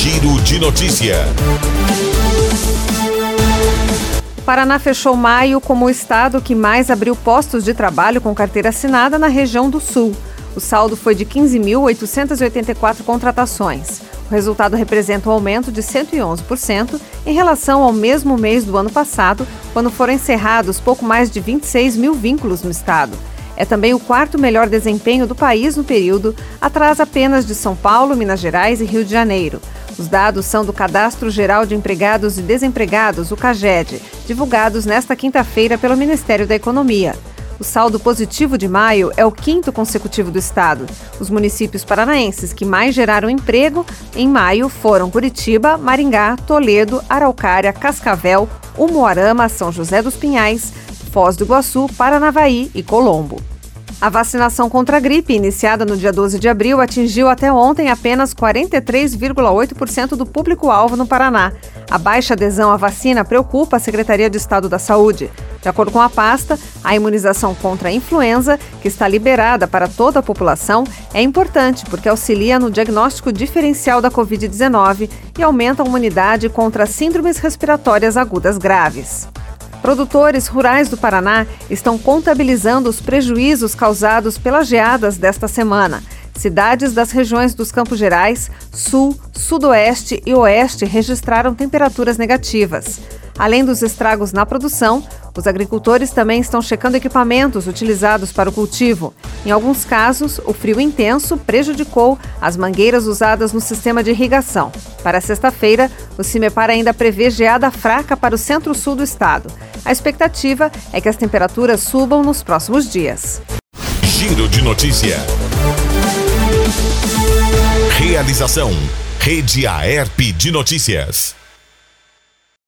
Giro de Notícia. Paraná fechou maio como o estado que mais abriu postos de trabalho com carteira assinada na região do Sul. O saldo foi de 15.884 contratações. O resultado representa um aumento de 111% em relação ao mesmo mês do ano passado, quando foram encerrados pouco mais de 26 mil vínculos no estado. É também o quarto melhor desempenho do país no período, atrás apenas de São Paulo, Minas Gerais e Rio de Janeiro. Os dados são do Cadastro Geral de Empregados e Desempregados, o CAGED, divulgados nesta quinta-feira pelo Ministério da Economia. O saldo positivo de maio é o quinto consecutivo do estado. Os municípios paranaenses que mais geraram emprego em maio foram Curitiba, Maringá, Toledo, Araucária, Cascavel, Umuarama, São José dos Pinhais, Foz do Iguaçu, Paranavaí e Colombo. A vacinação contra a gripe, iniciada no dia 12 de abril, atingiu até ontem apenas 43,8% do público-alvo no Paraná. A baixa adesão à vacina preocupa a Secretaria de Estado da Saúde. De acordo com a pasta, a imunização contra a influenza, que está liberada para toda a população, é importante porque auxilia no diagnóstico diferencial da Covid-19 e aumenta a imunidade contra síndromes respiratórias agudas graves. Produtores rurais do Paraná estão contabilizando os prejuízos causados pelas geadas desta semana. Cidades das regiões dos Campos Gerais, Sul, Sudoeste e Oeste registraram temperaturas negativas. Além dos estragos na produção, os agricultores também estão checando equipamentos utilizados para o cultivo. Em alguns casos, o frio intenso prejudicou as mangueiras usadas no sistema de irrigação. Para sexta-feira, o CIMEPAR ainda prevê geada fraca para o centro-sul do estado. A expectativa é que as temperaturas subam nos próximos dias. Giro de Notícia. Realização: Rede Aerp de Notícias.